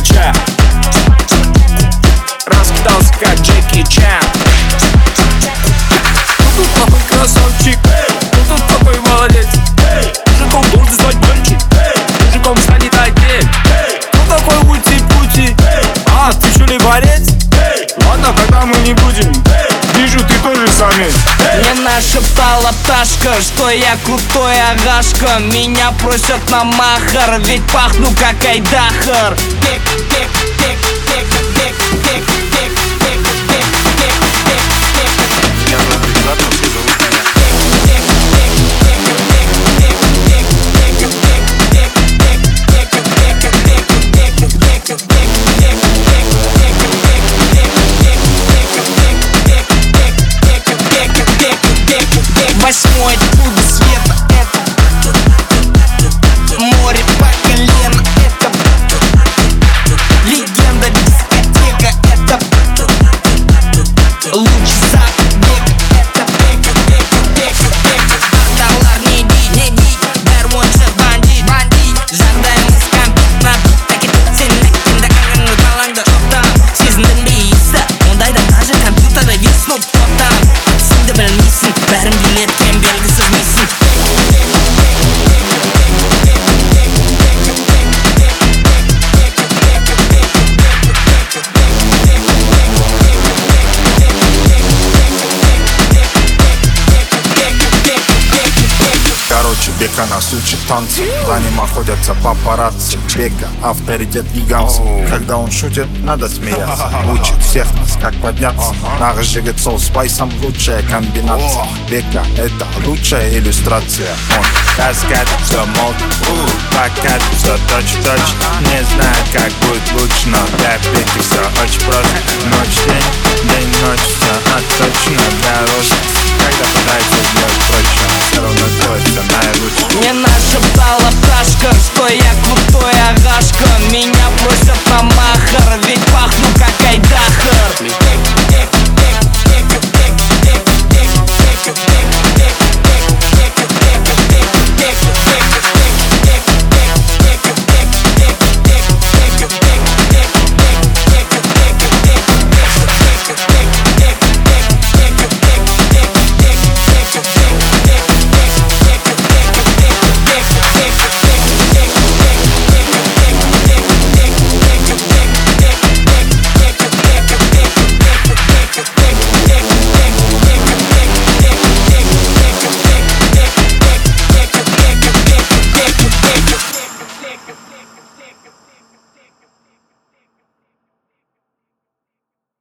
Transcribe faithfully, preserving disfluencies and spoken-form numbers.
плеча, раскидался как Джеки Чан. Ну тут плохой красавчик, ну тут плохой молодец. Мужиком должен стать мальчик, мужиком станет отдельно. Ну такой ути-пути, а ты что ли борец? Ладно, тогда мы не будем, вижу, ты тоже самец. Мне нашептала пташка, что я крутой агашка. Меня просят на махар, ведь пахну как айдахар. Восьмой откуда света, это море по колено, это легенда, дискотека, это луч забега, это Бардалар не ди, не ди, Бермонша бандит, бандит. Жағдайымыз компьютер набит, таки сенің кімді қағанғы қалаңды оптам. Сезіндің бе иісі, ондайда даже компьютерда виснуп топтам. Сенді білмейсің, бәрін билеткен белгісіз мисың. Короче, Бека нас учит танцы, за ним охотятся папарацци. Бека авторитет гигантский, когда он шутит, надо смеяться. Учит всех нас, как подняться. Наш жигет сол спайсом, лучшая комбинация. Бека — это лучшая иллюстрация. Он таскает все мод, покат все точь-в-точь. Не знаю, как будет лучше, но для Беки все очень просто. Ночь-день, день-ночь, все отточено для роста. Когда пытается сделать проще, все равно делает все наилучше. Мне нашептала пташка, что я крутой